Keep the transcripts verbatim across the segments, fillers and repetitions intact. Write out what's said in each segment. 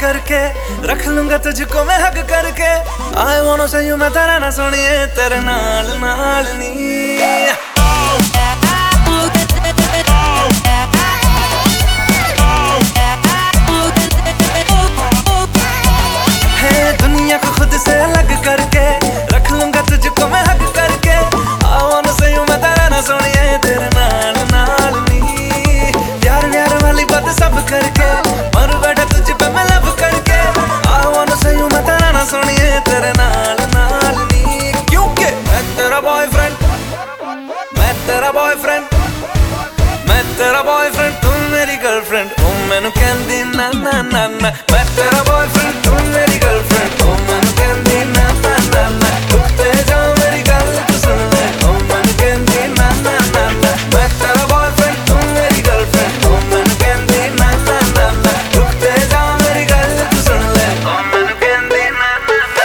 करके, रख लूंगा तुझको मैं हक करके। I wanna say you मैं तेरा ना सुनिए तेरे नाल नाल नी। दुनिया को खुद से अलग करके, रख लूंगा तुझको मैं हक करके। I wanna say you मैं तेरा ना सुनिए तेरे नाल नाल नी। प्यार प्यार वाली बात सब करके, मर बैठा तुझ पे मैं लब करके। I wanna say you मैं तेरा ना सुनिए तेरे नाल नाल नी। क्योंकि मैं तेरा बॉयफ्रेंड, मैं तेरा बॉयफ्रेंड, मैं तेरा बॉयफ्रेंड, तू मेरी गर्लफ्रेंड। ओ मैनू कहंदी ना ना ना ना, मैं तेरा बॉयफ्रेंड, तू मेरी गर्लफ्रेंड। ओ मैनू कहंदी ना ना ना ना, रुकते जा मेरी गल तू सुन ले। ओ मैनू कहंदी ना ना ना ना, मैं तेरा बॉयफ्रेंड, तू मेरी गर्लफ्रेंड। ओ मैनू कहंदी ना ना ना ना, रुकते जा मेरी गल तू सुन ले। ओ मैनू कहंदी ना ना ना।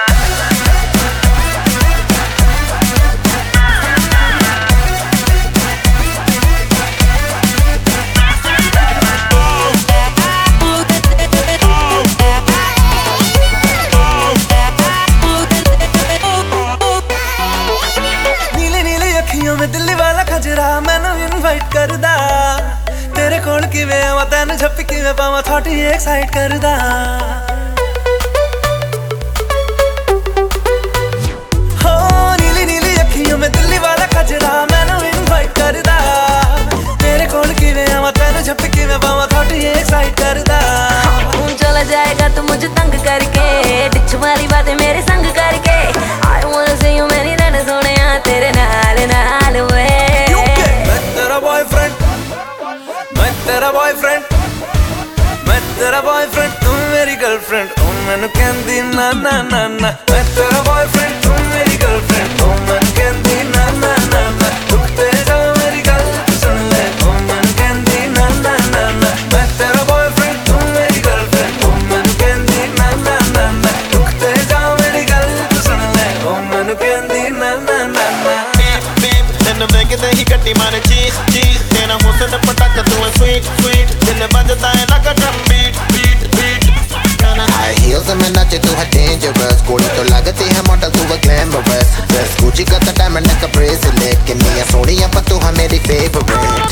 मैं दिल्ली वाला खजरा मैनू इनवाइट करदा, तेरे कोल किवें आवां तैनू झप्पी किवें पावां थोड़ी एक्साइट करदा। हो नीली नीली अखियों में दिल्ली वाला खजरा मैनू इनवाइट करदा, तेरे कोल किवें आवां तैनू झप्पी किवें पावां थोड़ी एक्साइट करदा। चला जाएगा तू मुझे तंग करके, डिच वाली बातें मेरे संग करके। I wanna see you मैंने रहना सोनिया तेरे नाल नाल वे। मैं तेरा बॉयफ्रेंड, मैं तेरा बॉयफ्रेंड, मैं तेरा बॉयफ्रेंड, तू मेरी गर्लफ्रेंड। ओ मैनू कहंदी ना ना ना ना, मैं तेरा बॉयफ्रेंड, तू मेरी गर्लफ्रेंड। ओ मैनू कहंदी ना ना ना ना, रुकते जा मेरी गल तू सुन ले। ओ मैनू कहंदी ना ना ना ना, मैं तेरा बॉयफ्रेंड, तू मेरी गर्लफ्रेंड। ओ मैनू कहंदी ना ना ना ना, रुकते जा मेरी गल तू सुन ले। ओ मैनू कहंदी ना ना ना ना। तैनू वेखदे ही गड्डी मारे चीज चीज, तेरा हुस्न पटाखा तू है स्वीट स्वीट, दिल बजदा है लगा drum beat beat beat. High heels में नाचे तू है डेंजरस, कोड़ी तो लगती है मॉडल तू है ग्लैमरस। ड्रेस गुची का तो डायमंड का ब्रेसलेट, किन्नियां सोहणियां पर तू है मेरी फेवरेट।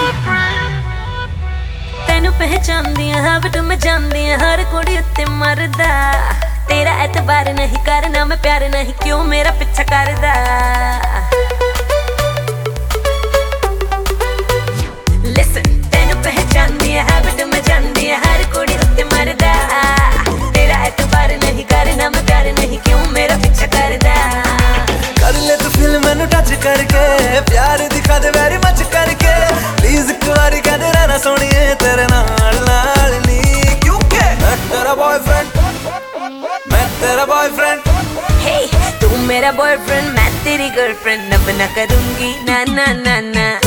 तैनू पहचानदी हां बट मैं जानदी हर कुड़ी उत्ते मरदा, तेरा एतबार नहीं करना मैं प्यार नहीं क्यों मेरा पीछा करदा। Listen, तैनू पहचानदी हां बट मैं जानदी हर कुड़ी उत्ते मरदा, तेरा एतबार नहीं करना मैं प्यार नहीं क्यों मेरा पीछा करदा। कर ले तू फिल्म मैनू टच करके, प्यार दिखा दे वेरी मच करके। प्लीज एक बारी कह दे रहना सोनिए तेरे नाल नाल नी। क्योंकि मैं तेरा बॉयफ्रेंड, मैं तेरा बॉयफ्रेंड। Hey, तू मेरा बॉयफ्रेंड मैं तेरी गर्लफ्रेंड, अब ना करूंगी ना ना ना ना।